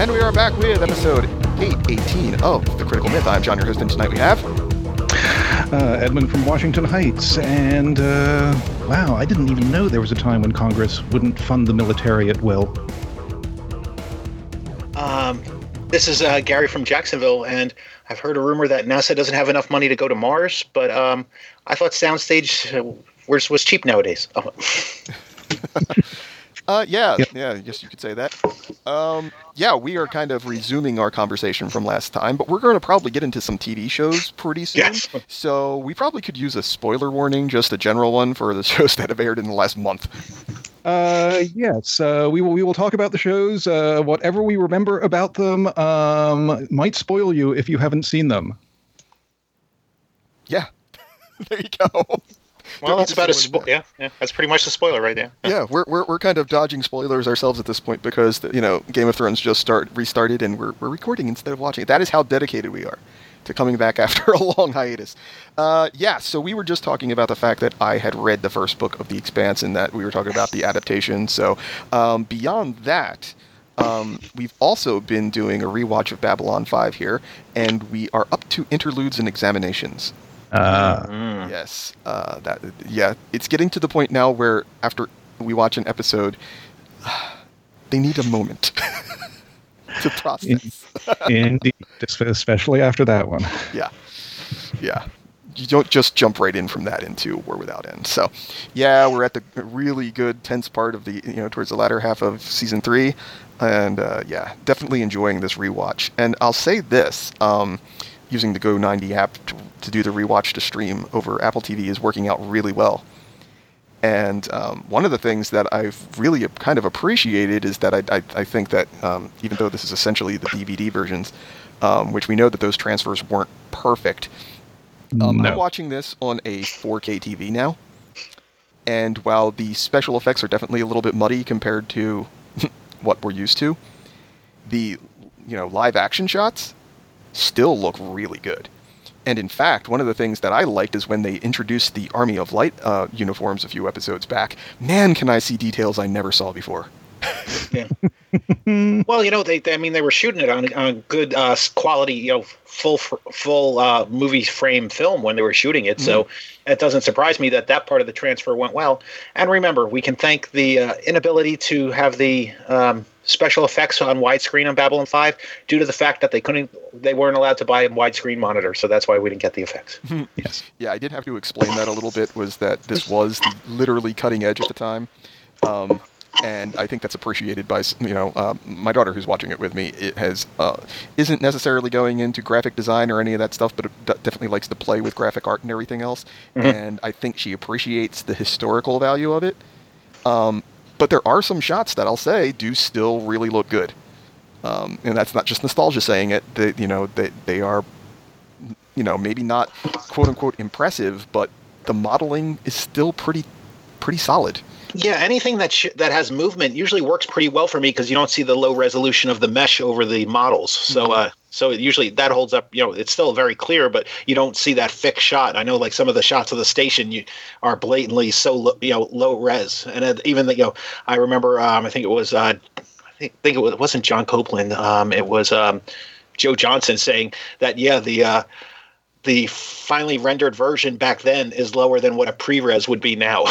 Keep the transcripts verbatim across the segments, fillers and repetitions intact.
And we are back with episode eight eighteen of The Critical Myth. I'm John, your host, and tonight we have... Uh, Edmund from Washington Heights, and, uh, wow, I didn't even know there was a time when Congress wouldn't fund the military at will. Um, this is uh, Gary from Jacksonville, and I've heard a rumor that NASA doesn't have enough money to go to Mars, but um, I thought Soundstage uh, was, was cheap nowadays. Oh. uh, yeah, yep. yeah, I guess you could say that. Um, yeah, we are kind of resuming our conversation from last time, but we're going to probably get into some T V shows pretty soon. Yes. So we probably could use a spoiler warning, just a general one for the shows that have aired in the last month. Uh, yes, uh, we will we will talk about the shows. Uh, whatever we remember about them um, might spoil you if you haven't seen them. Yeah, there you go. Well, that's about a spo- yeah, yeah. That's pretty much the spoiler right there. Yeah, we're we're we're kind of dodging spoilers ourselves at this point because you know Game of Thrones just start restarted and we're we're recording instead of watching it. That is how dedicated we are to coming back after a long hiatus. Uh, yeah, so we were just talking about the fact that I had read the first book of The Expanse and that we were talking about the adaptation. So um, beyond that, um, we've also been doing a rewatch of Babylon five here, and we are up to interludes and examinations. Uh, mm. Yes, uh, that yeah, it's getting to the point now where after we watch an episode, they need a moment to process. Indeed, especially after that one. Yeah, yeah. You don't just jump right in from that into War Without End. So, yeah, we're at the really good tense part of the you know towards the latter half of season three, and uh, yeah, definitely enjoying this rewatch. And I'll say this. Um, using the Go ninety app to, to do the rewatch to stream over Apple T V is working out really well. And um, one of the things that I've really kind of appreciated is that I, I, I think that um, even though this is essentially the D V D versions, um, which we know that those transfers weren't perfect, um, no. I'm watching this on a four K T V now. And while the special effects are definitely a little bit muddy compared to what we're used to, the you know live action shots still look really good. And in fact, one of the things that I liked is when they introduced the Army of Light uh, uniforms a few episodes back. Man, can I see details I never saw before. Yeah. Well, you know, they, they I mean, they were shooting it on on good uh, quality, you know, full full uh, movie frame film when they were shooting it. Mm. So it doesn't surprise me that that part of the transfer went well. And remember, we can thank the uh, inability to have the um, special effects on widescreen on Babylon five due to the fact that they couldn't, they weren't allowed to buy a widescreen monitor. So that's why we didn't get the effects. Yes. Yeah, I did have to explain that a little bit. Was that this was the literally cutting edge at the time. Um, And I think that's appreciated by, you know, uh, my daughter who's watching it with me. It has uh, isn't necessarily going into graphic design or any of that stuff, but it d- definitely likes to play with graphic art and everything else. Mm-hmm. And I think she appreciates the historical value of it. Um, but there are some shots that I'll say do still really look good. Um, and that's not just nostalgia saying it. They, you know, they, they are, you know, maybe not quote unquote impressive, but the modeling is still pretty, pretty solid. Yeah, anything that sh- that has movement usually works pretty well for me because you don't see the low resolution of the mesh over the models. So, uh, so it usually that holds up. You know, it's still very clear, but you don't see that fixed shot. I know, like some of the shots of the station, you are blatantly so low, you know low res, and it, even the, you know, I remember, um, I think it was, uh, I think, think it, was, it wasn't John Copeland. Um, it was um, Joe Johnson saying that yeah, the uh, the finally rendered version back then is lower than what a pre-res would be now.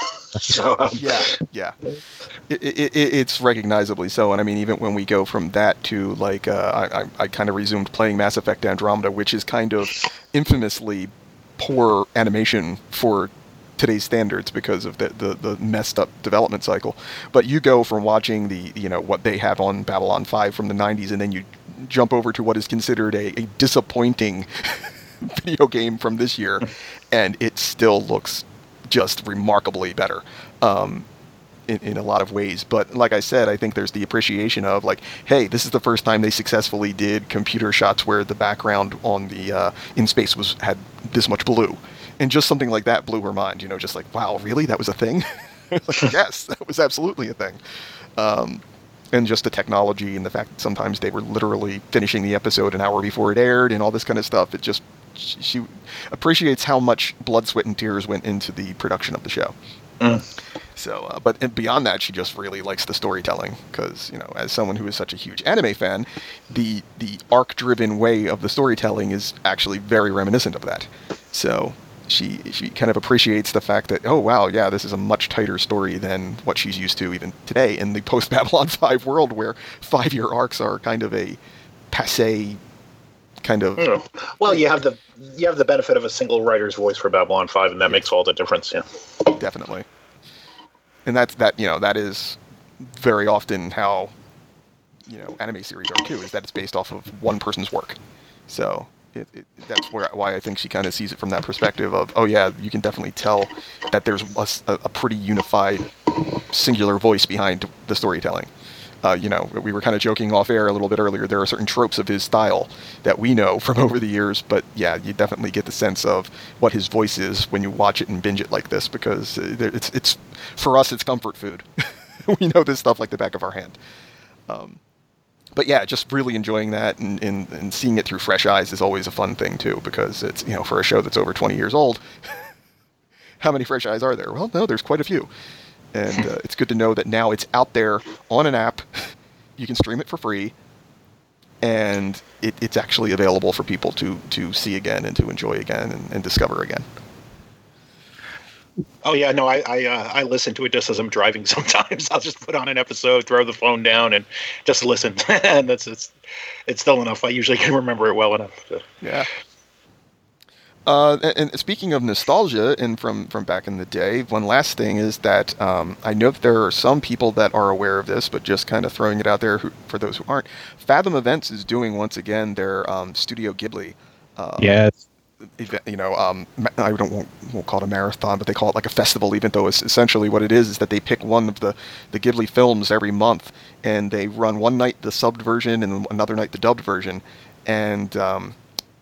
So, um, yeah, yeah, it, it, it, it's recognizably so. And I mean, even when we go from that to like, uh, I, I, I kind of resumed playing Mass Effect Andromeda, which is kind of infamously poor animation for today's standards because of the, the, the messed up development cycle. But you go from watching the, you know, what they have on Babylon five from the nineties, and then you jump over to what is considered a, a disappointing video game from this year, and it still looks just remarkably better um, in, in a lot of ways. But like I said, I think there's the appreciation of like, hey, this is the first time they successfully did computer shots where the background on the uh, in space was had this much blue. And just something like that blew her mind, you know, just like, wow, really? That was a thing? Like, yes, that was absolutely a thing. Um, and just the technology and the fact that sometimes they were literally finishing the episode an hour before it aired and all this kind of stuff. It just, she appreciates how much blood, sweat, and tears went into the production of the show. Mm. So, uh, but and beyond that, she just really likes the storytelling because, you know, as someone who is such a huge anime fan, the the arc-driven way of the storytelling is actually very reminiscent of that. So she she kind of appreciates the fact that, oh wow, yeah, this is a much tighter story than what she's used to even today in the post-Babylon five world, where five-year arcs are kind of a passé kind of. Mm. Well, you have the you have the benefit of a single writer's voice for Babylon five, and that makes all the difference. Yeah, definitely. And that's that. You know, that is very often how, you know, anime series are too. Is that it's based off of one person's work. So it, it, that's where why I think she kind of sees it from that perspective of, oh yeah, you can definitely tell that there's a, a pretty unified, singular voice behind the storytelling. Uh, you know, we were kind of joking off air a little bit earlier. There are certain tropes of his style that we know from over the years, but yeah, you definitely get the sense of what his voice is when you watch it and binge it like this, because it's it's for us, it's comfort food. We know this stuff like the back of our hand. Um, but yeah, just really enjoying that and, and, and seeing it through fresh eyes is always a fun thing too, because it's, you know, for a show that's over twenty years old, how many fresh eyes are there? Well, no, there's quite a few. And uh, it's good to know that now it's out there on an app. You can stream it for free, and it, it's actually available for people to, to see again and to enjoy again and, and discover again. Oh yeah, no, I I, uh, I listen to it just as I'm driving. Sometimes I'll just put on an episode, throw the phone down, and just listen. And that's it's it's still enough. I usually can remember it well enough. So. Yeah. Uh, and, and speaking of nostalgia and from, from back in the day, one last thing is that um, I know that there are some people that are aware of this, but just kind of throwing it out there who, for those who aren't. Fathom Events is doing once again their um, Studio Ghibli. Um, yes. Event, you know, um, I don't won't, won't call it a marathon, but they call it like a festival, even though it's essentially what it is is that they pick one of the, the Ghibli films every month, and they run one night the subbed version and another night the dubbed version, and um,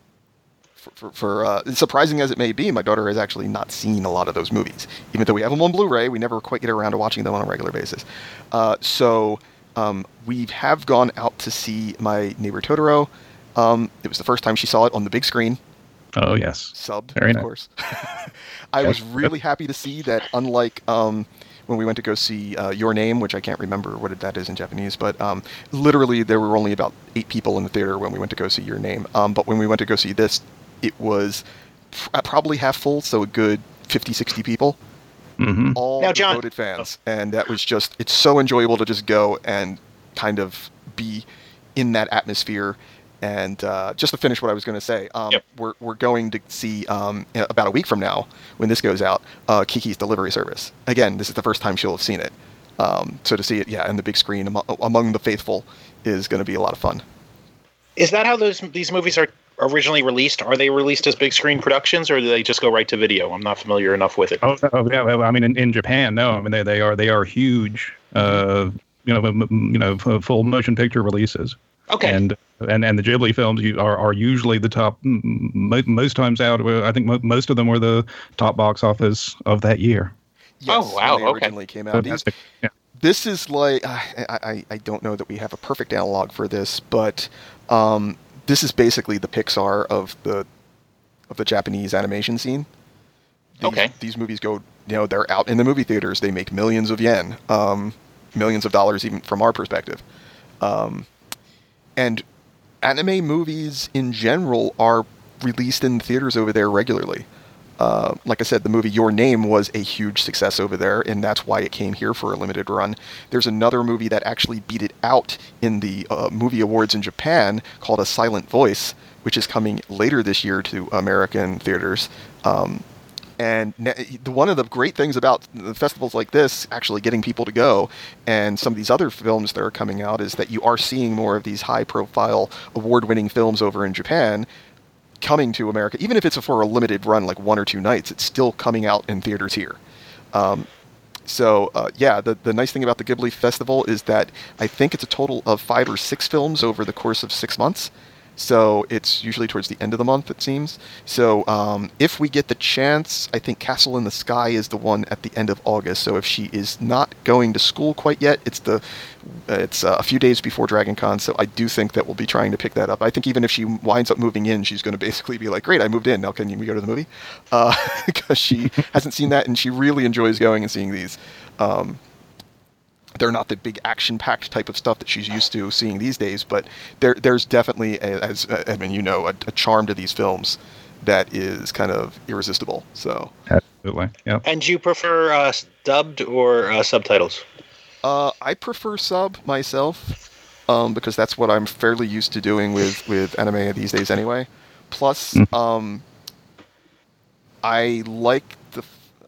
For, for, for uh, surprising as it may be, my daughter has actually not seen a lot of those movies. Even though we have them on Blu-ray, we never quite get around to watching them on a regular basis. Uh, so um, we have gone out to see My Neighbor Totoro. Um, it was the first time she saw it on the big screen. Oh, yes. Subbed, Very of nice. course. I was really happy to see that, unlike um, when we went to go see uh, Your Name, which I can't remember what that is in Japanese, but um, literally there were only about eight people in the theater when we went to go see Your Name. Um, but when we went to go see this, it was pr- probably half full, so a good fifty, sixty people. Mm-hmm. All now, John, devoted fans. Oh. And that was just, it's so enjoyable to just go and kind of be in that atmosphere. And uh, just to finish what I was going to say, um, yep. we're we're going to see um, about a week from now, when this goes out, uh, Kiki's Delivery Service. Again, this is the first time she'll have seen it. Um, so to see it, yeah, in the big screen among, among the faithful is going to be a lot of fun. Is that how those these movies are originally released? Are they released as big screen productions, or do they just go right to video? I'm not familiar enough with it. Oh, oh yeah. I mean, in, in Japan, no. I mean, they, they are they are huge. Uh, you know, m- m- you know, full motion picture releases. Okay. And and and the Ghibli films are are usually the top. Most, most times out, I think mo- most of them were the top box office of that year. Yes, oh wow! when they okay. originally came out. These, yeah. This is like I, I I don't know that we have a perfect analog for this, but um, this is basically the Pixar of the of the Japanese animation scene. These, okay. These movies go, you know, they're out in the movie theaters. They make millions of yen, um, millions of dollars, even from our perspective. Um, and anime movies in general are released in theaters over there regularly. Uh, like I said, the movie Your Name was a huge success over there, and that's why it came here for a limited run. There's another movie that actually beat it out in the uh, movie awards in Japan called A Silent Voice, which is coming later this year to American theaters. Um, and ne- one of the great things about the festivals like this, actually getting people to go, and some of these other films that are coming out, is that you are seeing more of these high-profile, award-winning films over in Japan coming to America. Even if it's for a limited run, like one or two nights, it's still coming out in theaters here. Um, so, uh, yeah, the, the nice thing about the Ghibli Festival is that I think it's a total of five or six films over the course of six months. So it's usually towards the end of the month, it seems. So um, if we get the chance, I think Castle in the Sky is the one at the end of August. So if she is not going to school quite yet, it's the it's uh, a few days before Dragon Con. So I do think that we'll be trying to pick that up. I think even if she winds up moving in, she's going to basically be like, great, I moved in. Now can we go to the movie? Uh, because she hasn't seen that, and she really enjoys going and seeing these. Um, They're not the big action-packed type of stuff that she's used to seeing these days, but there, there's definitely, a, as I mean, you know, a, a charm to these films that is kind of irresistible. So, absolutely, yeah. And do you prefer uh, dubbed or uh, subtitles? Uh, I prefer sub myself, um, because that's what I'm fairly used to doing with, with anime these days anyway. Plus, mm. um, I like the...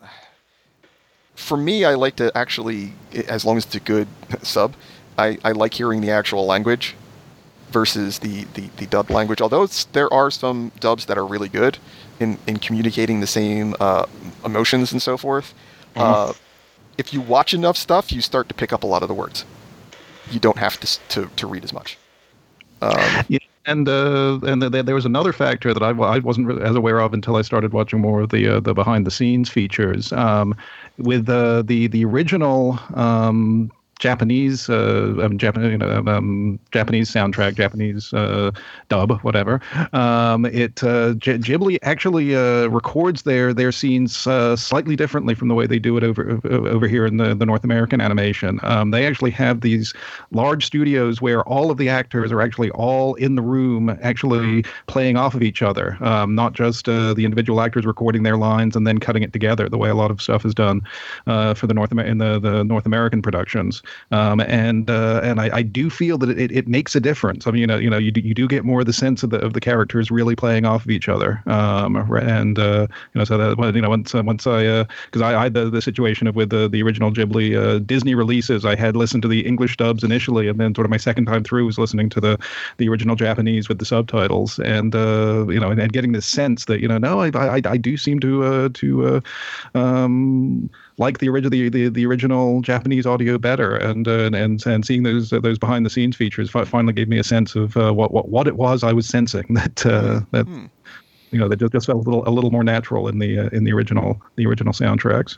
For me, I like to actually, as long as it's a good sub, I, I like hearing the actual language versus the, the, the dubbed language. Although it's, there are some dubs that are really good in, in communicating the same uh, emotions and so forth. Mm-hmm. Uh, if you watch enough stuff, you start to pick up a lot of the words. You don't have to to, to read as much. Um, yeah. And uh, and the, the, there was another factor that I, I wasn't really as aware of until I started watching more of the uh, the behind the scenes features. Um, with uh, the the original um, Japanese uh, um, Japanese you know, um, Japanese soundtrack, Japanese uh, dub, whatever. Um, it uh, G- Ghibli actually uh, records their their scenes uh, slightly differently from the way they do it over over here in the, the North American animation. Um, they actually have these large studios where all of the actors are actually all in the room, actually playing off of each other, um, not just uh, the individual actors recording their lines and then cutting it together the way a lot of stuff is done uh, for the North Amer- in the, the North American productions. Um, and uh, and I, I do feel that it, it makes a difference. I mean, you know, you know, you do, you do get more of the sense of the of the characters really playing off of each other. Um, and uh, you know, so that you know, once uh, once I because uh, I, I had the, the situation of with the the original Ghibli uh, Disney releases, I had listened to the English dubs initially, and then sort of my second time through was listening to the the original Japanese with the subtitles, and uh, you know, and, and getting this sense that you know, no, I I, I do seem to uh, to uh, um. like the original the, the, the original Japanese audio better, and uh, and and seeing those uh, those behind the scenes features finally gave me a sense of uh, what what what it was I was sensing that uh, that mm. you know that just felt a little a little more natural in the uh, in the original the original soundtracks.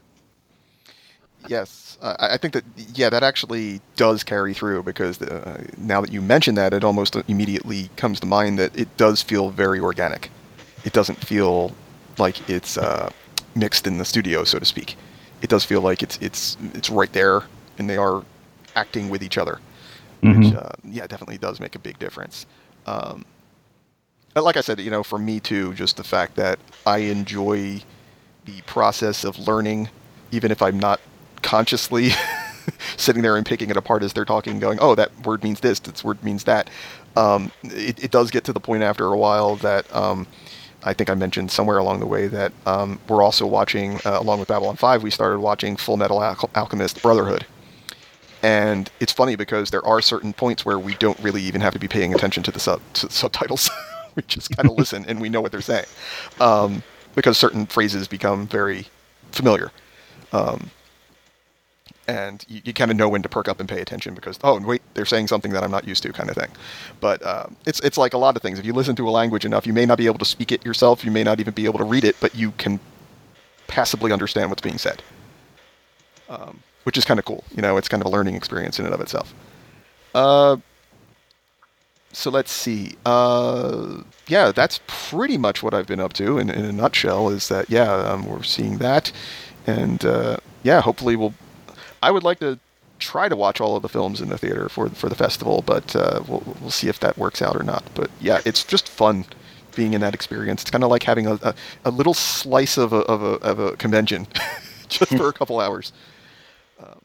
Yes, uh, I think that yeah, that actually does carry through because uh, now that you mention that, it almost immediately comes to mind that it does feel very organic. It doesn't feel like it's uh, mixed in the studio, so to speak. It does feel like it's it's it's right there, and they are acting with each other, mm-hmm. which uh, yeah, definitely does make a big difference. Um, but like I said, you know, for me too, just the fact that I enjoy the process of learning, even if I'm not consciously sitting there and picking it apart as they're talking, going, "Oh, that word means this. This word means that." Um, it, it does get to the point after a while that. Um, I think I mentioned somewhere along the way that um, we're also watching, uh, along with Babylon five, we started watching Full Metal Al- Alchemist Brotherhood. And it's funny because there are certain points where we don't really even have to be paying attention to the, sub- to the subtitles. We just kind of listen and we know what they're saying. Um, because certain phrases become very familiar. Um, and you, you kind of know when to perk up and pay attention because, oh, wait, they're saying something that I'm not used to kind of thing. But uh, it's it's like a lot of things. If you listen to a language enough, you may not be able to speak it yourself. You may not even be able to read it, but you can passably understand what's being said, um, which is kind of cool. You know, it's kind of a learning experience in and of itself. Uh, so let's see. Uh, yeah, that's pretty much what I've been up to in, in a nutshell is that, yeah, um, we're seeing that. And, uh, yeah, hopefully we'll... I would like to try to watch all of the films in the theater for for the festival, but uh, we'll we'll see if that works out or not. But yeah, it's just fun being in that experience. It's kind of like having a, a, a little slice of a of a, of a convention, just for a couple hours. Um,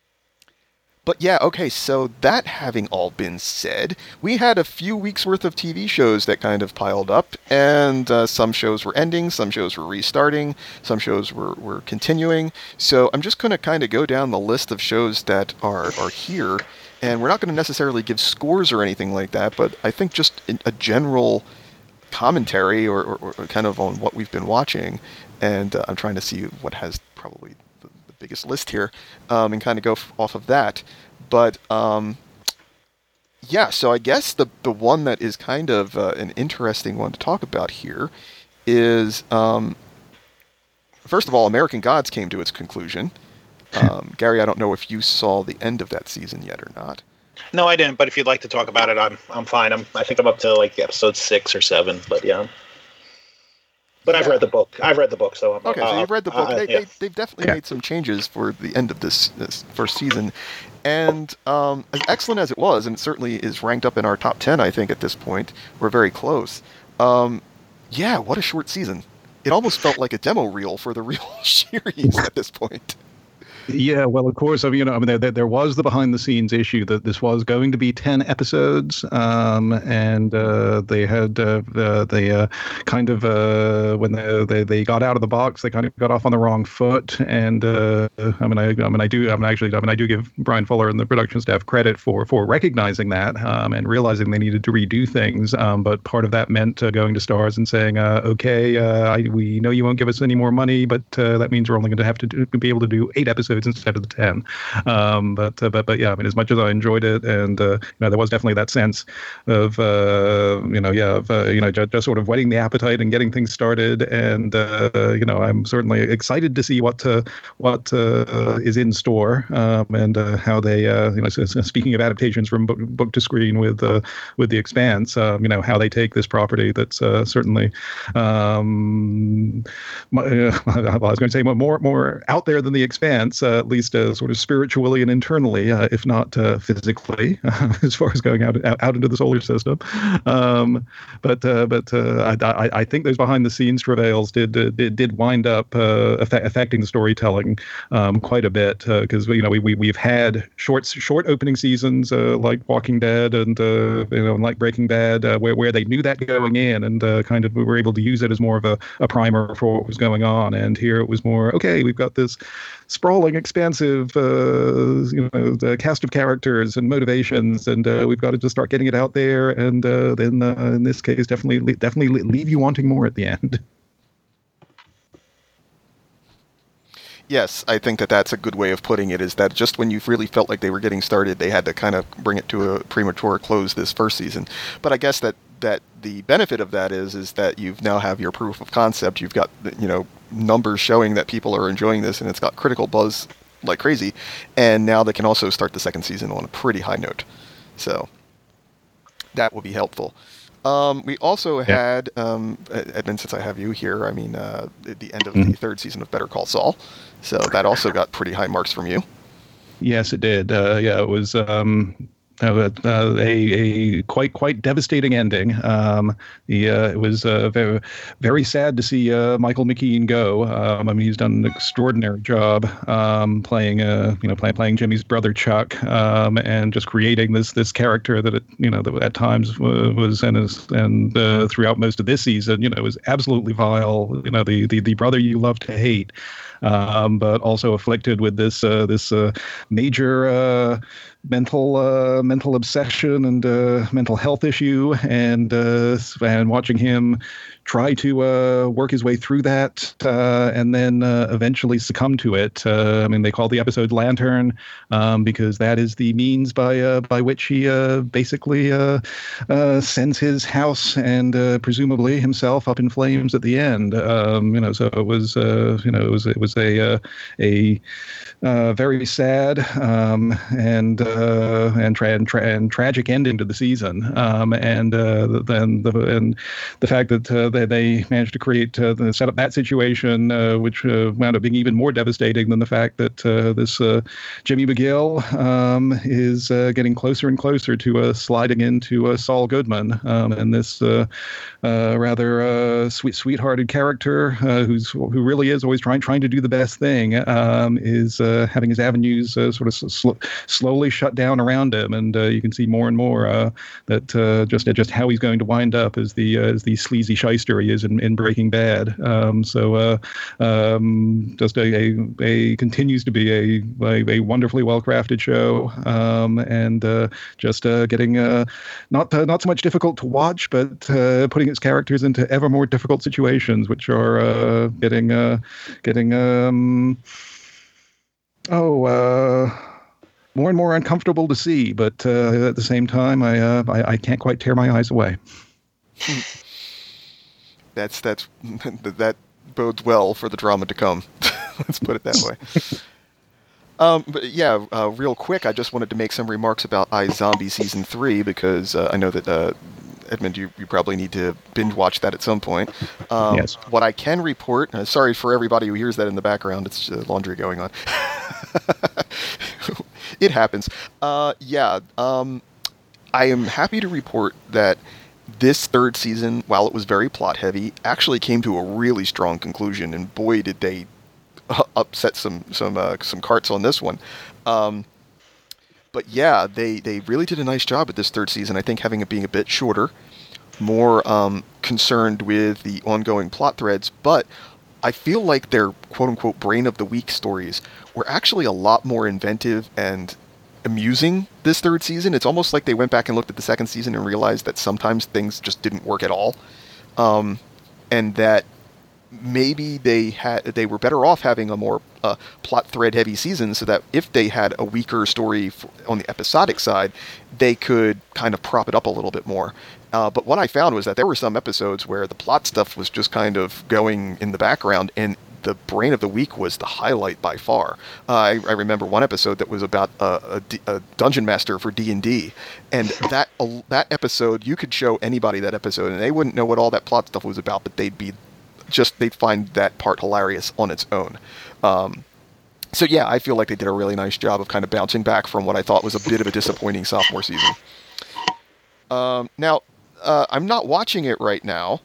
but yeah, okay. So that having all been said, we had a few weeks worth of T V shows that kind of piled up, and uh, some shows were ending, some shows were restarting, some shows were, were continuing. So I'm just going to kind of go down the list of shows that are, are here, and we're not going to necessarily give scores or anything like that, but I think just a general commentary or, or, or kind of on what we've been watching, and uh, I'm trying to see what has probably biggest list here, um, and kind of go f- off of that. But um, yeah, so I guess the the one that is kind of uh, an interesting one to talk about here is, um, first of all, American Gods came to its conclusion. Um, Gary, I don't know if you saw the end of that season yet or not. No, I didn't. But if you'd like to talk about it, I'm I'm fine. I'm I think I'm up to like episode six or seven. But yeah. But I've Yeah. read the book. I've read the book, so I'm Okay, uh, so you've read the book. uh, they, yeah. they, they've definitely Yeah. made some changes for the end of this, this first season. And um, as excellent as it was, and it certainly is ranked up in our top ten, I think, at this point, we're very close. Um, yeah, what a short season. It almost felt like a demo reel for the real series at this point. Yeah, well, of course, I mean, you know, I mean, there, there, there was the behind-the-scenes issue that this was going to be ten episodes, um, and uh, they had uh, uh, they uh, kind of uh, when they, they they got out of the box, they kind of got off on the wrong foot. And uh, I mean, I, I mean, I do, I mean, actually, I mean, I do give Brian Fuller and the production staff credit for for recognizing that um, and realizing they needed to redo things. Um, but part of that meant uh, going to Stars and saying, uh, okay, uh, I, we know you won't give us any more money, but uh, that means we're only going to have to do, be able to do eight episodes instead of the ten. Um, but uh, but but yeah, I mean, as much as I enjoyed it, and uh, you know, there was definitely that sense of uh, you know, yeah, of uh, you know, just, just sort of whetting the appetite and getting things started. And uh, you know, I'm certainly excited to see what uh, what uh, is in store, um, and uh, how they uh, you know, so, so speaking of adaptations from book, book to screen with uh, with The Expanse, uh, you know, how they take this property that's uh, certainly um, uh, I was going to say more more out there than The Expanse. Uh, at least uh, sort of spiritually and internally, uh, if not uh, physically, uh, as far as going out, out out into the solar system. Um, but uh, but uh, I, I, I think those behind the scenes travails did uh, did, did wind up uh, affect, affecting the storytelling um, quite a bit, because uh, you know we, we we've had short short opening seasons uh, like Walking Dead and uh, you know like Breaking Bad, uh, where where they knew that going in, and uh, kind of we were able to use it as more of a, a primer for what was going on. And here it was more, okay, we've got this sprawling, expansive, uh, you know, the cast of characters and motivations, and uh, we've got to just start getting it out there, and uh, then uh, in this case, definitely, definitely leave you wanting more at the end. Yes, I think that that's a good way of putting it, is that just when you really felt like they were getting started, they had to kind of bring it to a premature close this first season. But I guess that, that the benefit of that is is that you now have your proof of concept. You've got, you know, numbers showing that people are enjoying this, and it's got critical buzz like crazy. And now they can also start the second season on a pretty high note. So that will be helpful. Um, we also Yeah. had, um, Edmund, since I have you here, I mean, uh, at the end of Mhm. the third season of Better Call Saul. So that also got pretty high marks from you. Yes, it did. Uh, yeah, it was um, uh, uh, a, a quite quite devastating ending. Um, the uh, it was uh, very very sad to see uh, Michael McKean go. Um, I mean, he's done an extraordinary job um, playing uh, you know play, playing Jimmy's brother Chuck, um, and just creating this this character that it, you know that at times was, was and is and uh, throughout most of this season, you know, was absolutely vile. You know, the the the brother you love to hate. Um, but also afflicted with this uh, this uh, major uh, mental uh, mental obsession and uh, mental health issue, and uh, and watching him try to uh, work his way through that, uh, and then uh, eventually succumb to it. Uh, I mean, they call the episode "Lantern" um, because that is the means by uh, by which he uh, basically uh, uh, sends his house and uh, presumably himself up in flames at the end. Um, you know, so it was uh, you know it was it was a uh, a uh, very sad um, and uh, and, tra- and, tra- and tragic ending to the season. Um, and uh, then the and the fact that uh, they, they managed to create uh, the, set up that situation, uh, which uh, wound up being even more devastating than the fact that uh, this uh, Jimmy McGill um, is uh, getting closer and closer to uh, sliding into uh, Saul Goodman, um, and this uh, uh, rather uh, sweet sweethearted character uh, who's who really is always trying trying to do the best thing, um, is uh, having his avenues uh, sort of sl- slowly shut down around him, and uh, you can see more and more uh, that uh, just just how he's going to wind up as the uh, as the sleazy shyster he is in, in Breaking Bad. Um, so uh, um, just a, a, a continues to be a a, a wonderfully well crafted show, um, and uh, just uh, getting uh, not uh, not so much difficult to watch, but uh, putting its characters into ever more difficult situations, which are uh, getting uh, getting um, oh. Uh, more and more uncomfortable to see. But uh, at the same time, I, uh, I I can't quite tear my eyes away. That's that's that bodes well for the drama to come. Let's put it that way. Um, but yeah, uh, real quick, I just wanted to make some remarks about iZombie Season three, because uh, I know that, uh, Edmund, you, you probably need to binge watch that at some point. Um, yes. What I can report, uh, sorry for everybody who hears that in the background, it's uh, laundry going on. It happens. Uh, yeah, um, I am happy to report that this third season, while it was very plot-heavy, actually came to a really strong conclusion, and boy, did they upset some some uh, some carts on this one. Um, but yeah, they, they really did a nice job at this third season. I think having it being a bit shorter, more um, concerned with the ongoing plot threads, but I feel like their quote-unquote brain of the week stories were actually a lot more inventive and amusing this third season. It's almost like they went back and looked at the second season and realized that sometimes things just didn't work at all. Um, and that maybe they had they were better off having a more uh, plot thread heavy season, so that if they had a weaker story f- on the episodic side, they could kind of prop it up a little bit more. Uh, but what I found was that there were some episodes where the plot stuff was just kind of going in the background, and the brain of the week was the highlight by far. Uh, I, I remember one episode that was about a, a, a dungeon master for D and D, and that uh, that episode, you could show anybody that episode, and they wouldn't know what all that plot stuff was about, but they'd be just they'd find that part hilarious on its own. Um, so yeah, I feel like they did a really nice job of kind of bouncing back from what I thought was a bit of a disappointing sophomore season. Um, now, uh, I'm not watching it right now,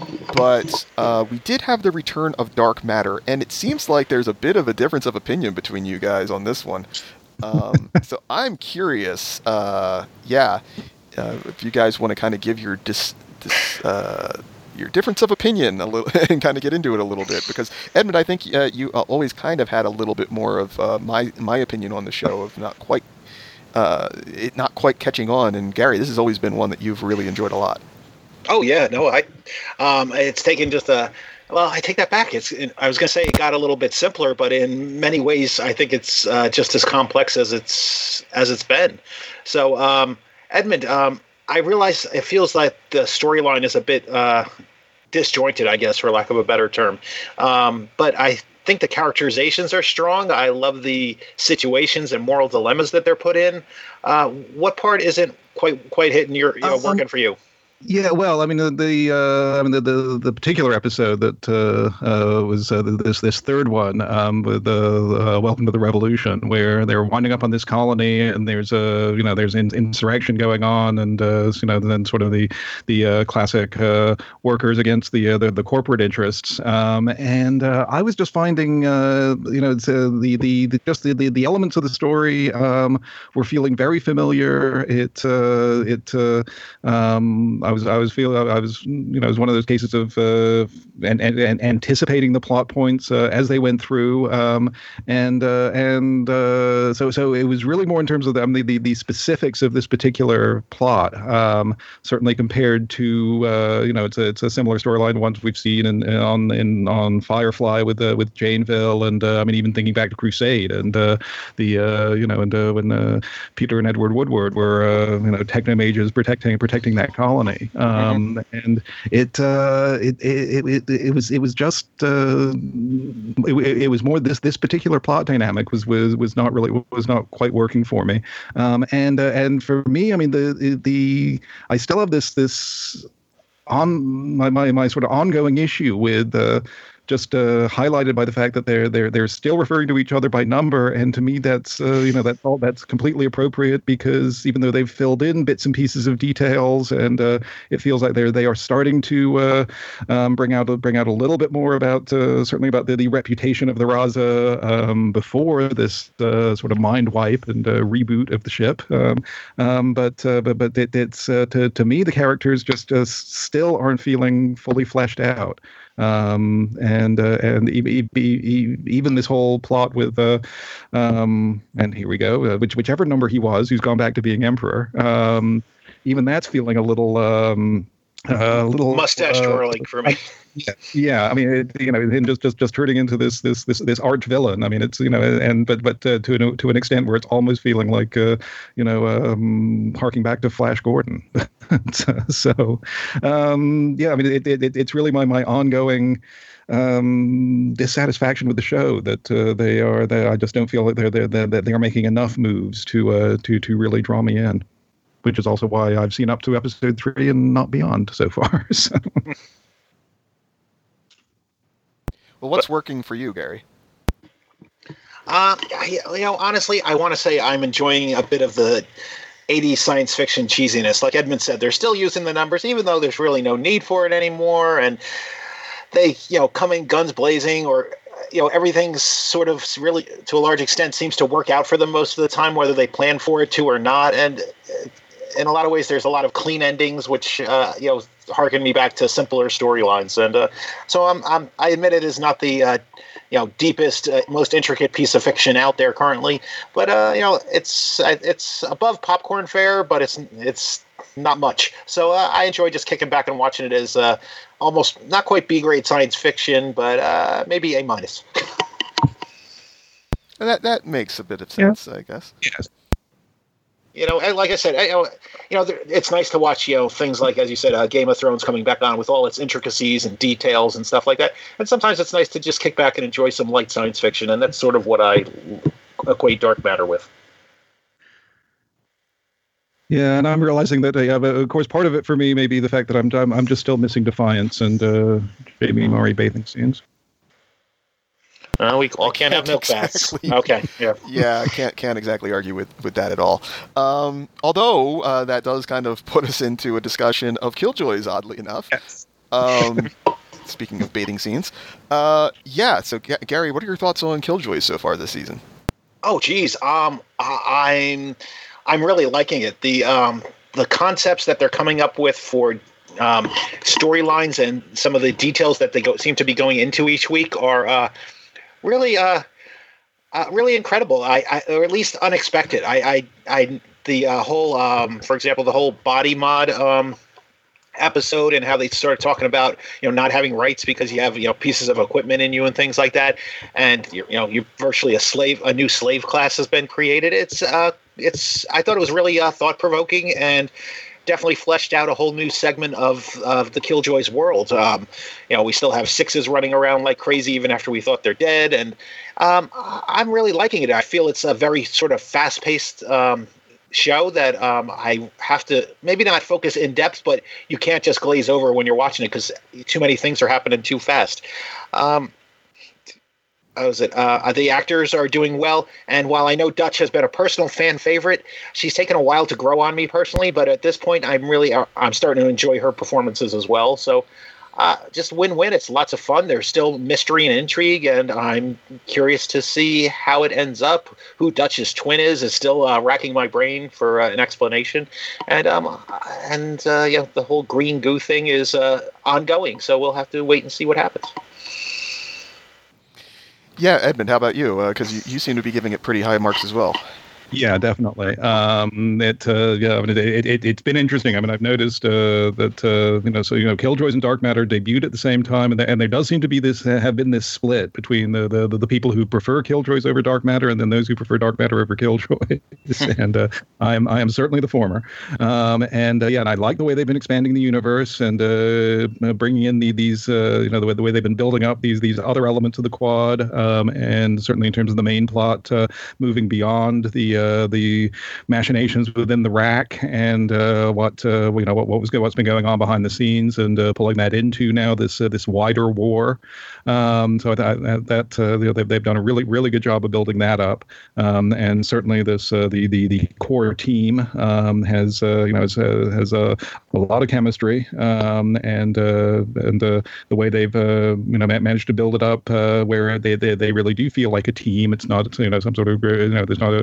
but uh, we did have the return of Dark Matter, and it seems like there's a bit of a difference of opinion between you guys on this one. Um, so I'm curious, uh, yeah, uh, if you guys want to kind of give your dis, dis uh, your difference of opinion a little and kind of get into it a little bit, because Edmund, I think uh, you always kind of had a little bit more of uh, my my opinion on the show of not quite uh, it not quite catching on, and Gary, this has always been one that you've really enjoyed a lot. Oh yeah, no, I um, it's taken just a well, I take that back. It's I was going to say it got a little bit simpler, but in many ways, I think it's uh, just as complex as it's as it's been. So, um, Edmund, um, I realize it feels like the storyline is a bit uh, disjointed, I guess, for lack of a better term. Um, but I think the characterizations are strong. I love the situations and moral dilemmas that they're put in. Uh, what part isn't quite quite hitting your, you know, um, working for you? Yeah, well, I mean the, the uh, I mean the, the the particular episode that uh, uh, was uh, this this third one um, with the uh, Welcome to the Revolution, where they're winding up on this colony, and there's a you know there's in, insurrection going on, and uh, you know then sort of the the uh, classic uh, workers against the, uh, the the corporate interests, um, and uh, I was just finding uh, you know it's, uh, the, the the just the, the the elements of the story um, were feeling very familiar. It uh, it uh, um, I was I was feeling I was you know it was one of those cases of uh, and, and, and anticipating the plot points uh, as they went through, um, and uh, and uh, so so it was really more in terms of the, I mean, the, the specifics of this particular plot. Um, certainly compared to uh, you know it's a it's a similar storyline to ones we've seen in, in on in on Firefly with uh, with Janeville, and uh, I mean even thinking back to Crusade and uh, the uh, you know and uh, when uh, Peter and Edward Woodward were uh, you know technomages protecting protecting that colony. Um, mm-hmm. And it, uh, it, it, it, it was, it was just, uh, it, it was more this, this particular plot dynamic was, was, was not really, was not quite working for me. Um, and, uh, and for me, I mean, the, the, I still have this, this on my, my, my sort of ongoing issue with, uh, just uh, highlighted by the fact that they're they're they're still referring to each other by number, and to me that's uh, you know that's all that's completely appropriate, because even though they've filled in bits and pieces of details, and uh, it feels like they're they are starting to uh, um, bring out bring out a little bit more about uh, certainly about the, the reputation of the Raza um, before this uh, sort of mind wipe and uh, reboot of the ship. Um, um, but uh, but but it, it's uh, to to me the characters just uh, still aren't feeling fully fleshed out. Um, and uh, and e- e- e- even this whole plot with uh, um, and here we go, uh, which whichever number he was, who's gone back to being emperor. Um, even that's feeling a little um, a little mustache uh, twirling for me. Yeah, yeah. I mean, it, you know, and just just just turning into this this this this arch villain. I mean, it's you know, and but but uh, to an, to an extent where it's almost feeling like uh, you know, um, harking back to Flash Gordon. so, um, yeah. I mean, it, it it's really my my ongoing um, dissatisfaction with the show that uh, they are. That I just don't feel that they're, they're that they are making enough moves to uh, to to really draw me in. Which is also why I've seen up to episode three and not beyond so far. So. Well, what's working for you, Gary? Uh, I, you know, honestly, I want to say I'm enjoying a bit of the eighties science fiction cheesiness. Like Edmund said, they're still using the numbers, even though there's really no need for it anymore. And they, you know, come in guns blazing, or, you know, everything's sort of really, to a large extent, seems to work out for them most of the time, whether they plan for it to or not. And in a lot of ways, there's a lot of clean endings, which, uh, you know, harken me back to simpler storylines. And uh, so I'm, I'm, I admit it is not the, uh, you know, deepest, uh, most intricate piece of fiction out there currently, but uh, you know, it's it's above popcorn fare, but it's it's not much. So uh, I enjoy just kicking back and watching it as uh, almost not quite B grade science fiction, but uh, maybe A minus. That that makes a bit of sense, yeah. I guess. Yes. You know, and like I said, I, you know, you know, it's nice to watch, you know, things like, as you said, uh, Game of Thrones coming back on with all its intricacies and details and stuff like that. And sometimes it's nice to just kick back and enjoy some light science fiction, and that's sort of what I equate Dark Matter with. Yeah, and I'm realizing that, uh, of course, part of it for me may be the fact that I'm I'm, I'm just still missing Defiance and uh, Jamie Murray bathing scenes. Uh, we all can't, can't have milk baths. Exactly. Okay, yeah. Yeah, I can't can't exactly argue with, with that at all. Um, although uh, that does kind of put us into a discussion of Killjoys, oddly enough. Yes. Um, speaking of bathing scenes, uh, yeah. So G- Gary, what are your thoughts on Killjoys so far this season? Oh, geez, um, I- I'm I'm really liking it. The um, the concepts that they're coming up with for um, storylines and some of the details that they go seem to be going into each week are. Uh, Really, uh, uh, really incredible. I, I, or at least unexpected. I, I, I the uh, whole, um, for example, the whole body mod um, episode and how they started talking about, you know, not having rights because you have, you know, pieces of equipment in you and things like that, and you're, you know, you're virtually a slave. A new slave class has been created. It's, uh, it's. I thought it was really uh, thought provoking and. Definitely fleshed out a whole new segment of of the Killjoys world. Um, you know, we still have sixes running around like crazy even after we thought they're dead, and um, I'm really liking it. I feel it's a very sort of fast-paced um, show that um, I have to maybe not focus in depth, but you can't just glaze over when you're watching it because too many things are happening too fast. Um, How is it? Uh, the actors are doing well, and while I know Dutch has been a personal fan favorite, she's taken a while to grow on me personally. But at this point, I'm really I'm starting to enjoy her performances as well. So, uh, just win-win. It's lots of fun. There's still mystery and intrigue, and I'm curious to see how it ends up. Who Dutch's twin is is still uh, racking my brain for uh, an explanation, and um and uh, yeah, the whole green goo thing is uh, ongoing. So we'll have to wait and see what happens. Yeah, Edmund, how about you? Because uh, you, you seem to be giving it pretty high marks as well. Yeah, definitely. Um, it, uh, yeah, I mean, it, it, it's been interesting. I mean, I've noticed uh, that, uh, you know, so, you know, Killjoys and Dark Matter debuted at the same time. And, the, and there does seem to be this, uh, have been this split between the, the, the people who prefer Killjoys over Dark Matter and then those who prefer Dark Matter over Killjoys. and uh, I am I am certainly the former. Um, and, uh, yeah, and I like the way they've been expanding the universe and uh, bringing in the, these, uh, you know, the way, the way they've been building up these, these other elements of the quad. Um, and certainly in terms of the main plot, uh, moving beyond the, Uh, the machinations within the rack and uh, what uh, you know what, what was what's been going on behind the scenes and uh, pulling that into now this uh, this wider war. Um, so that, that uh, you know, they've, they've done a really really good job of building that up. Um, and certainly this uh, the the the core team um, has uh, you know has uh, has uh, a lot of chemistry um, and uh, and uh, the way they've uh, you know managed to build it up uh, where they, they they really do feel like a team. It's not you know some sort of you know there's not a gratuitous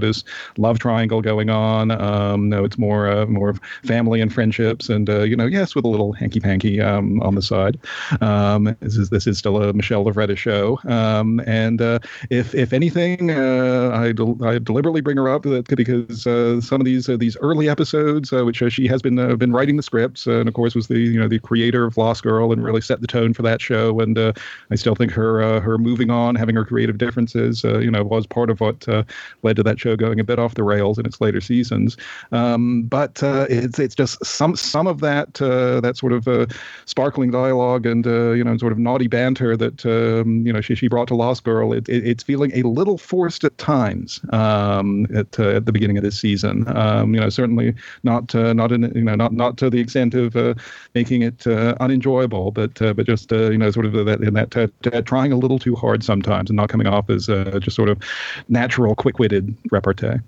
this love triangle going on. Um, no, it's more uh, more of family and friendships, and uh, you know, yes, with a little hanky panky um, on the side. Um, this is this is still a Michelle Lovretta show, um, and uh, if if anything, uh, I del- I deliberately bring her up because uh, some of these uh, these early episodes, uh, which uh, she has been uh, been writing the scripts, uh, and of course was the you know the creator of Lost Girl and really set the tone for that show. And uh, I still think her uh, her moving on, having her creative differences, uh, you know, was part of what uh, led to that show going a bit off the rails in its later seasons. Um, but uh, it's it's just some some of that uh, that sort of uh, sparkling dialogue and uh, you know sort of naughty banter that um, you know she she brought to Lost Girl. It, it, it's feeling a little forced at times um, at uh, at the beginning of this season. Um, you know, certainly not uh, not in you know not not to the extent of uh, making it uh, unenjoyable, but uh, but just uh, you know sort of that in that uh, uh, trying a little too hard sometimes and not coming off as uh, just sort of natural, quick-witted repartee.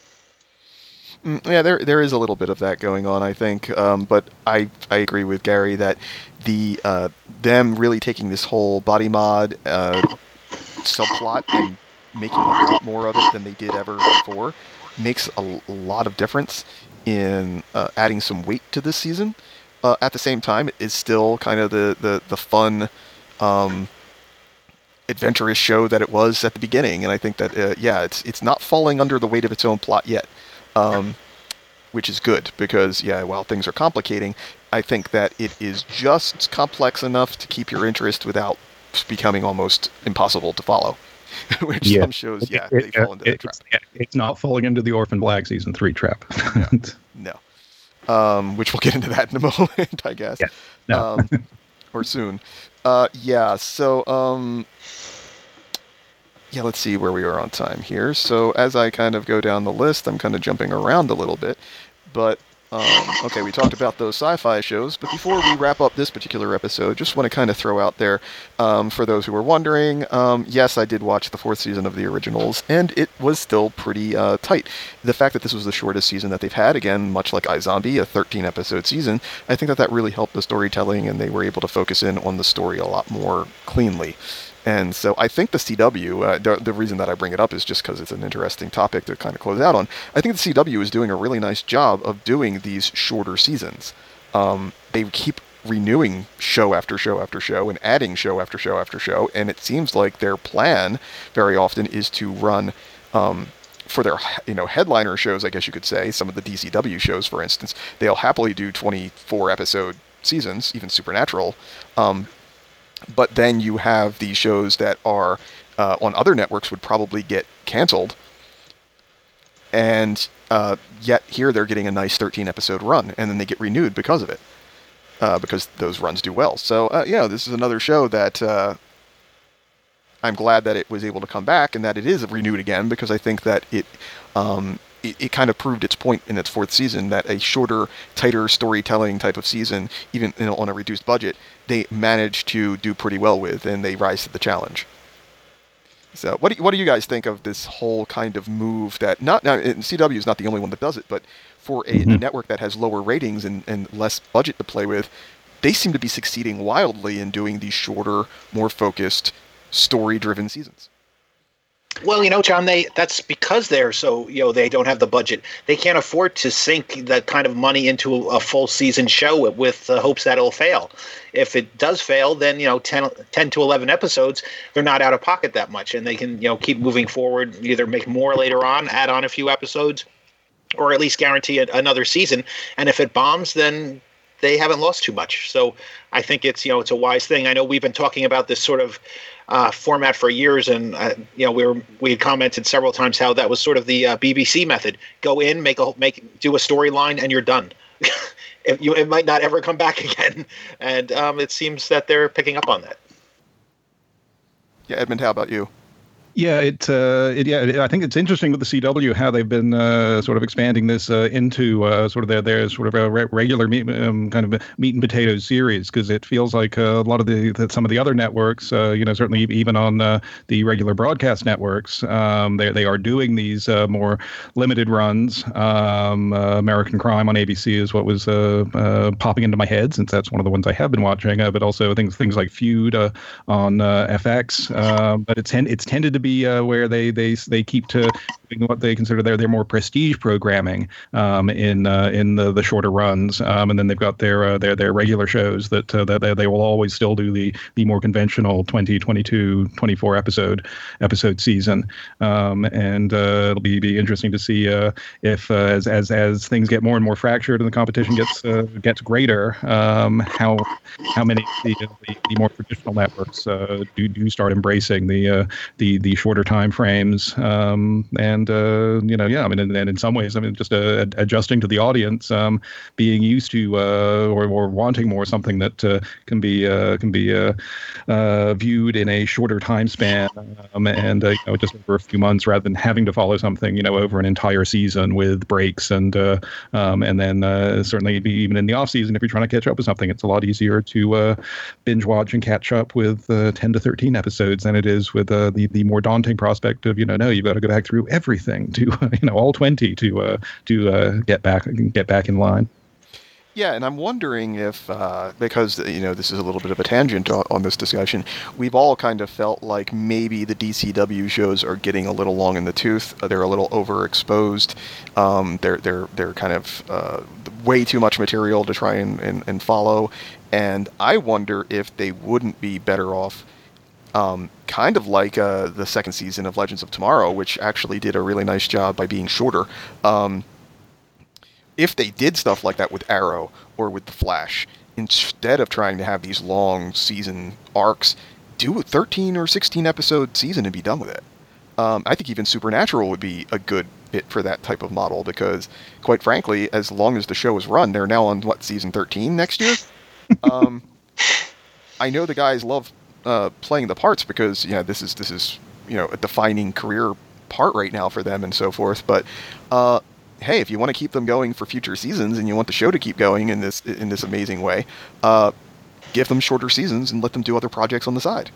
Mm, yeah, there there is a little bit of that going on, I think. Um, but I I agree with Gary that the uh, them really taking this whole body mod uh, subplot and making a lot more of it than they did ever before makes a, a lot of difference in uh, adding some weight to this season. Uh, at the same time, it is still kind of the the the fun, um, adventurous show that it was at the beginning, and I think that uh, yeah, it's it's not falling under the weight of its own plot yet, um, which is good because yeah, while things are complicating, I think that it is just complex enough to keep your interest without becoming almost impossible to follow. Which yeah. some shows, yeah, it, they fall into it, the trap. It's, it's not falling into the Orphan Black season three trap. No. no. Um, which we'll get into that in a moment, I guess. Yeah. No. um, or soon. Uh, yeah, so, um, yeah, let's see where we are on time here. So as I kind of go down the list, I'm kind of jumping around a little bit. But, um, okay, we talked about those sci-fi shows, but before we wrap up this particular episode, just want to kind of throw out there, um, for those who were wondering, um, yes, I did watch the fourth season of the originals, and it was still pretty uh, tight. The fact that this was the shortest season that they've had, again, much like iZombie, a thirteen-episode season, I think that that really helped the storytelling, and they were able to focus in on the story a lot more cleanly. And so I think the C W, uh, the, the reason that I bring it up is just because it's an interesting topic to kind of close out on. I think the C W is doing a really nice job of doing these shorter seasons. Um, they keep renewing show after show after show and adding show after show after show, and it seems like their plan very often is to run, um, for their you know headliner shows, I guess you could say, some of the D C W shows, for instance, they'll happily do twenty-four episode seasons, even Supernatural. Um, But then you have these shows that are uh, on other networks would probably get canceled, and uh, yet here they're getting a nice thirteen episode run, and then they get renewed because of it, uh, because those runs do well. So uh, yeah, this is another show that uh, I'm glad that it was able to come back and that it is renewed again, because I think that it um, it, it kind of proved its point in its fourth season that a shorter, tighter storytelling type of season, even you know, on a reduced budget, they managed to do pretty well with, and they rise to the challenge. So what do you, what do you guys think of this whole kind of move that, not now, C W is not the only one that does it, but for a, mm-hmm. a network that has lower ratings and, and less budget to play with, they seem to be succeeding wildly in doing these shorter, more focused, story-driven seasons. Well, you know, John, they that's because they're so, you know, they don't have the budget. They can't afford to sink that kind of money into a full season show with uh, hopes that it'll fail. If it does fail, then, you know, ten, ten to eleven episodes, they're not out of pocket that much, and they can, you know, keep moving forward, either make more later on, add on a few episodes, or at least guarantee a, another season. And if it bombs, then they haven't lost too much. So I think it's, you know, it's a wise thing. I know we've been talking about this sort of uh, format for years, and uh, you know, we were we had commented several times how that was sort of the uh, B B C method: go in, make a make do a storyline, and you're done. If you, it might not ever come back again, and um, it seems that they're picking up on that. Yeah, Edmund, how about you? Yeah, it, uh, it yeah, I think it's interesting with the C W how they've been uh, sort of expanding this uh, into uh, sort of their, their sort of a re- regular meat, um, kind of meat and potatoes series, because it feels like uh, a lot of the, the some of the other networks, uh, you know, certainly even on uh, the regular broadcast networks, um, they they are doing these uh, more limited runs. Um, uh, American Crime on A B C is what was uh, uh, popping into my head, since that's one of the ones I have been watching, uh, but also things things like Feud uh, on uh, F X. Uh, but it's ten, it's tended to be be uh, where they they they keep to what they consider their their more prestige programming um, in uh, in the, the shorter runs, um, and then they've got their uh, their their regular shows that uh, that they will always still do the the more conventional twenty, twenty-two, twenty-four episode episode season, um, and uh, it'll be be interesting to see uh, if uh, as as as things get more and more fractured and the competition gets uh, gets greater, um, how how many of the, the, the more traditional networks uh, do do start embracing the uh, the the shorter time frames, um, and And, uh, you know, yeah, I mean, and, and in some ways, I mean, just uh, adjusting to the audience, um, being used to uh, or, or wanting more something that uh, can be uh, can be uh, uh, viewed in a shorter time span, um, and uh, you know, just over a few months, rather than having to follow something, you know, over an entire season with breaks, and uh, um, and then uh, certainly even in the off season, if you're trying to catch up with something, it's a lot easier to uh, binge watch and catch up with uh, ten to thirteen episodes than it is with uh, the the more daunting prospect of, you know, no, you've got to go back through every everything to uh, you know all twenty to uh, to uh, get back get back in line. Yeah, and I'm wondering if uh, because you know this is a little bit of a tangent on, on this discussion, we've all kind of felt like maybe the D C W shows are getting a little long in the tooth. They're a little overexposed. Um, they're they're they're kind of uh, way too much material to try and, and, and follow. And I wonder if they wouldn't be better off. Um, kind of like uh, the second season of Legends of Tomorrow, which actually did a really nice job by being shorter. Um, if they did stuff like that with Arrow or with The Flash, instead of trying to have these long season arcs, do a thirteen or sixteen episode season and be done with it. Um, I think even Supernatural would be a good fit for that type of model because, quite frankly, as long as the show is run, they're now on, what, season thirteen next year? um, I know the guys love Uh, playing the parts because yeah, this is this is you know a defining career part right now for them and so forth. But uh, hey, if you want to keep them going for future seasons and you want the show to keep going in this in this amazing way, uh, give them shorter seasons and let them do other projects on the side.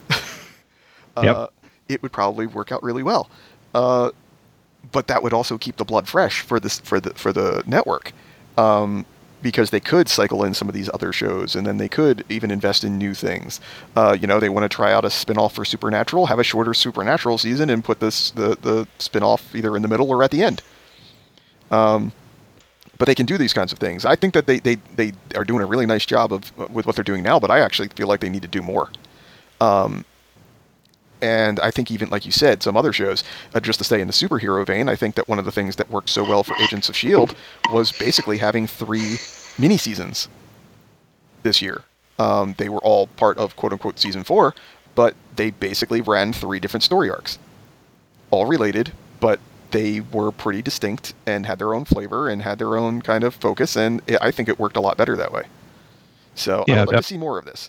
uh, yep. It would probably work out really well. Uh, but that would also keep the blood fresh for this for the for the network. Um, because they could cycle in some of these other shows, and then they could even invest in new things. Uh, you know, they want to try out a spin-off for Supernatural, have a shorter Supernatural season, and put this the, the spin-off either in the middle or at the end. Um, but they can do these kinds of things. I think that they, they, they are doing a really nice job of with what they're doing now, but I actually feel like they need to do more. Um, and I think even, like you said, some other shows, uh, just to stay in the superhero vein, I think that one of the things that worked so well for Agents of S H I E L D was basically having three mini-seasons this year. Um, they were all part of quote-unquote season four, but they basically ran three different story arcs. All related, but they were pretty distinct and had their own flavor and had their own kind of focus, and it, I think it worked a lot better that way. So yeah, I would like def- to see more of this.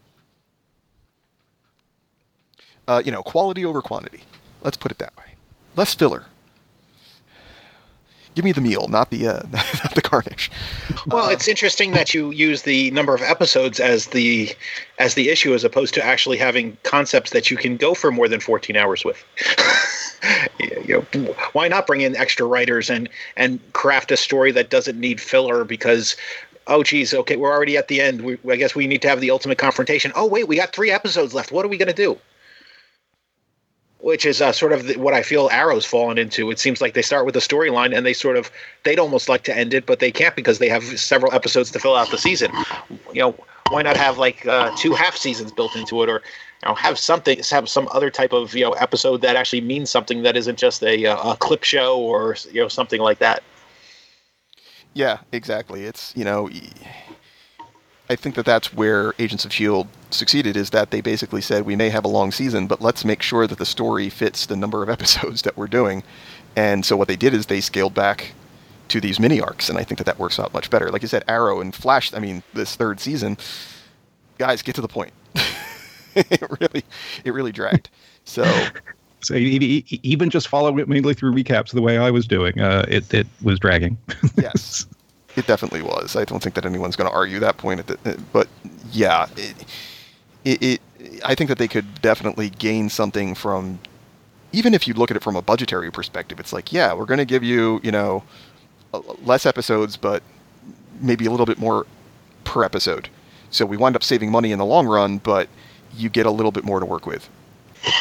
Uh, you know, quality over quantity. Let's put it that way. Less filler. Give me the meal, not the uh, not the garnish. Well, uh, it's interesting that you use the number of episodes as the as the issue, as opposed to actually having concepts that you can go for more than fourteen hours with. You know, why not bring in extra writers and and craft a story that doesn't need filler because, oh geez, okay, we're already at the end. We, I guess we need to have the ultimate confrontation. Oh wait, we got three episodes left. What are we going to do? Which is uh, sort of the, what I feel Arrow's fallen into. It seems like they start with a storyline and they sort of, they'd almost like to end it, but they can't because they have several episodes to fill out the season. You know, why not have like uh, two half seasons built into it, or you know, have something, have some other type of you know episode that actually means something that isn't just a, a clip show or you know something like that. Yeah, exactly. It's you know. I think that that's where Agents of S H I E L D succeeded, is that they basically said, we may have a long season, but let's make sure that the story fits the number of episodes that we're doing. And so what they did is they scaled back to these mini arcs, and I think that that works out much better. Like you said, Arrow and Flash, I mean, this third season, guys, get to the point. it really, it really dragged. So, so even just following it mainly through recaps the way I was doing, uh, it, it was dragging. Yes. It definitely was. I don't think that anyone's going to argue that point. At the, but yeah, it, it, it. I think that they could definitely gain something from, even if you look at it from a budgetary perspective. It's like, yeah, we're going to give you, you know, less episodes, but maybe a little bit more per episode. So we wind up saving money in the long run, but you get a little bit more to work with.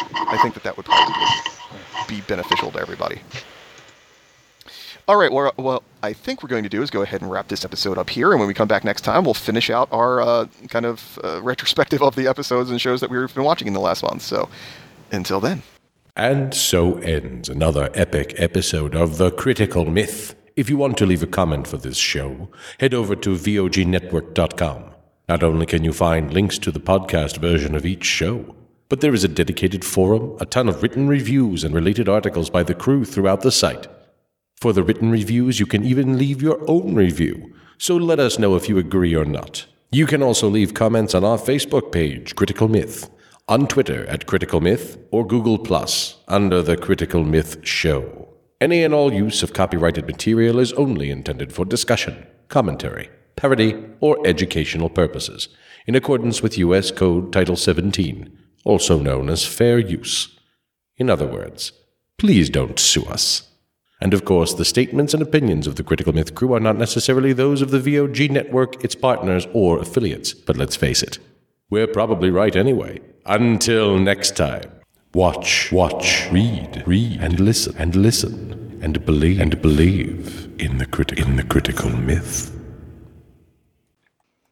I think that that would probably be beneficial to everybody. All right, well, well, I think we're going to do is go ahead and wrap this episode up here, and when we come back next time, we'll finish out our uh, kind of uh, retrospective of the episodes and shows that we've been watching in the last month. So, until then. And so ends another epic episode of The Critical Myth. If you want to leave a comment for this show, head over to V O G network dot com. Not only can you find links to the podcast version of each show, but there is a dedicated forum, a ton of written reviews, and related articles by the crew throughout the site. For the written reviews, you can even leave your own review, so let us know if you agree or not. You can also leave comments on our Facebook page, Critical Myth, on Twitter at Critical Myth, or Google Plus under The Critical Myth Show. Any and all use of copyrighted material is only intended for discussion, commentary, parody, or educational purposes, in accordance with U S Code Title seventeen, also known as fair use. In other words, please don't sue us. And of course, the statements and opinions of the Critical Myth crew are not necessarily those of the V O G network, its partners, or affiliates. But let's face it, we're probably right anyway. Until next time, watch, watch, read, read, and listen, and listen, and believe, and believe in the, criti- in the Critical Myth.